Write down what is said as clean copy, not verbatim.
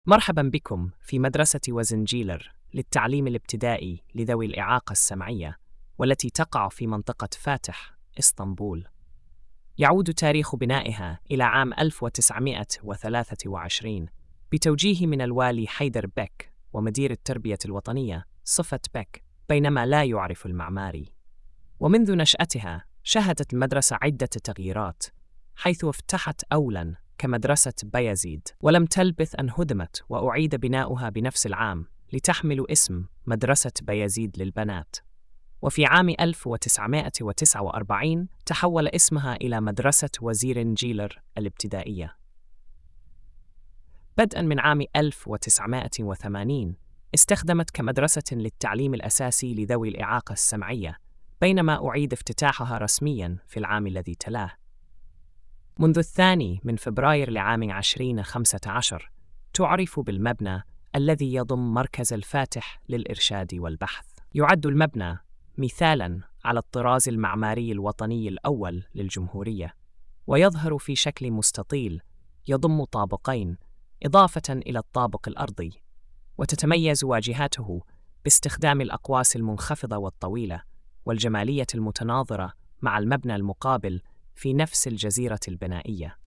مرحبا بكم في مدرسة وزنجيلر للتعليم الابتدائي لذوي الإعاقة السمعية، والتي تقع في منطقة فاتح، إسطنبول. يعود تاريخ بنائها إلى عام 1923 بتوجيه من الوالي حيدر بك ومدير التربية الوطنية صفة بك، بينما لا يعرف المعماري. ومنذ نشأتها شهدت المدرسة عدة تغييرات، حيث افتتحت أولاً كمدرسة بايزيد، ولم تلبث أن هدمت وأعيد بناؤها بنفس العام لتحمل اسم مدرسة بايزيد للبنات. وفي عام 1949 تحول اسمها إلى مدرسة وزيرنجيلر الابتدائية. بدءاً من عام 1980 استخدمت كمدرسة للتعليم الأساسي لذوي الإعاقة السمعية، بينما أعيد افتتاحها رسمياً في العام الذي تلاه. منذ 2 فبراير لعام 2015 تعرف بالمبنى الذي يضم مركز الفاتح للإرشاد والبحث. يعد المبنى مثالاً على الطراز المعماري الوطني الأول للجمهورية، ويظهر في شكل مستطيل يضم طابقين إضافة إلى الطابق الأرضي، وتتميز واجهاته باستخدام الأقواس المنخفضة والطويلة والجمالية المتناظرة مع المبنى المقابل في نفس الجزيرة البنائية.